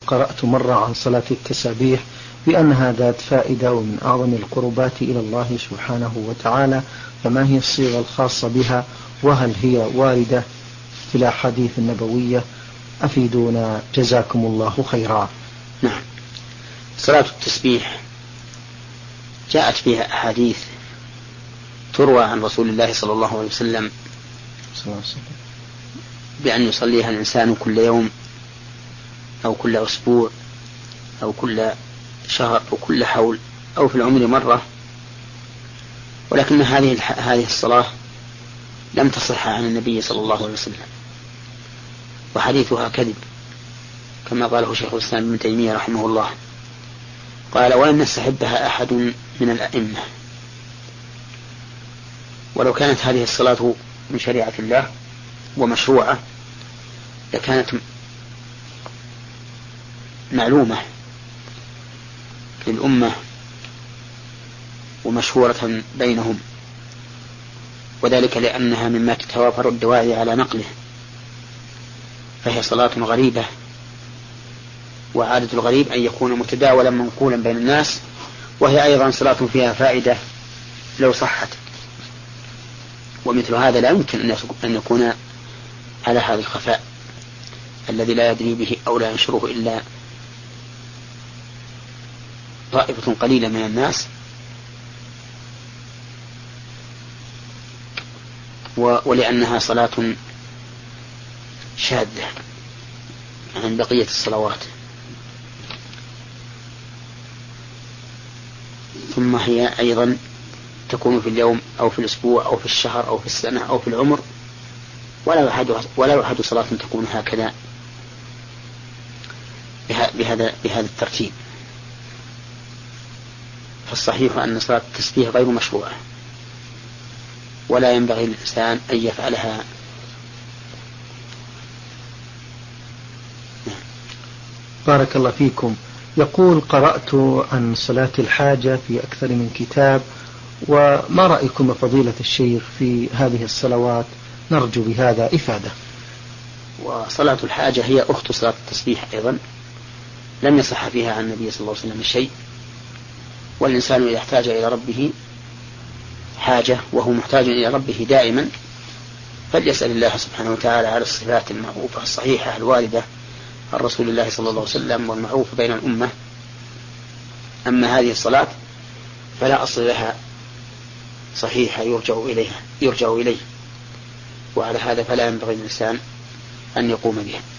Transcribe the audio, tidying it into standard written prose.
قرأت مرة عن صلاة التسابيح بأنها ذات فائدة ومن أعظم القربات إلى الله سبحانه وتعالى، فما هي الصيغة الخاصة بها وهل هي واردة في الأحاديث النبوية؟ أفيدونا جزاكم الله خيرا. نعم، صلاة التسبيح جاءت فيها أحاديث تروى عن رسول الله صلى الله عليه وسلم بأن يصليها الإنسان كل يوم أو كل أسبوع أو كل شهر أو كل حول أو في العمر مرة، ولكن هذه الصلاة لم تصح عن النبي صلى الله عليه وسلم، وحديثها كذب كما قاله شيخ الإسلام ابن تيمية رحمه الله، قال: ولم يستحبها أحد من الأئمة. ولو كانت هذه الصلاة من شريعة الله ومشروعة لكانت معلومة للأمة ومشهورة بينهم، وذلك لأنها مما تتوافر الدواعي على نقله، فهي صلاة غريبة، وعادة الغريب أن يكون متداولا منقولا بين الناس، وهي أيضا صلاة فيها فائدة لو صحت، ومثل هذا لا يمكن أن يكون على هذا الخفاء الذي لا يدري به أو لا ينشره إلا طائفة قليلة من الناس، ولأنها صلاة شاذة عن بقية الصلوات. ثم هي أيضا تكون في اليوم أو في الأسبوع أو في الشهر أو في السنة أو في العمر، ولا يحد صلاة تكون هكذا بهذا الترتيب. فالصحيح أن صلاة التسبيح غير مشروعة، ولا ينبغي للإنسان أن يفعلها. بارك الله فيكم. يقول: قرأت عن صلاة الحاجة في أكثر من كتاب، وما رأيكم يا فضيلة الشيخ في هذه الصلوات؟ نرجو بهذا إفادة. وصلاة الحاجة هي أخت صلاة التسبيح أيضا، لم يصح فيها عن النبي صلى الله عليه وسلم شيء، والإنسان إذا احتاج إلى ربه حاجة وهو محتاج إلى ربه دائما فليسأل الله سبحانه وتعالى على الصفات المعروفة الصحيحة الواردة عن رسول الله صلى الله عليه وسلم والمعروف بين الأمة. أما هذه الصلاة فلا أصل لها صحيحة يرجع إليه، وعلى هذا فلا ينبغي الإنسان أن يقوم بها.